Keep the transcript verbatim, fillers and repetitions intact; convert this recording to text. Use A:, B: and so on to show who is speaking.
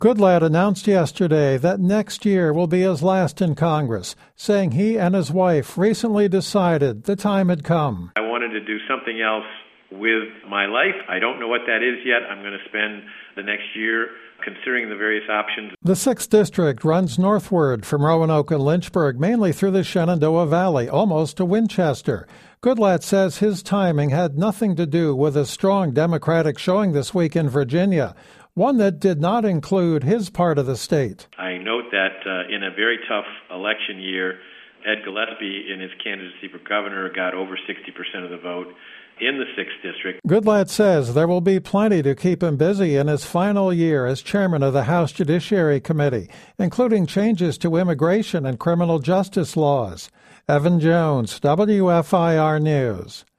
A: Goodlatte announced yesterday that next year will be his last in Congress, saying he and his wife recently decided the time had come.
B: I wanted to do something else with my life. I don't know what that is yet. I'm going to spend the next year considering the various options.
A: The sixth District runs northward from Roanoke and Lynchburg, mainly through the Shenandoah Valley, almost to Winchester. Goodlatte says his timing had nothing to do with a strong Democratic showing this week in Virginia, one that did not include his part of the state.
B: I note that uh, in a very tough election year, Ed Gillespie, in his candidacy for governor, got over sixty percent of the vote in the sixth District.
A: Goodlatte says there will be plenty to keep him busy in his final year as chairman of the House Judiciary Committee, including changes to immigration and criminal justice laws. Evan Jones, W F I R News.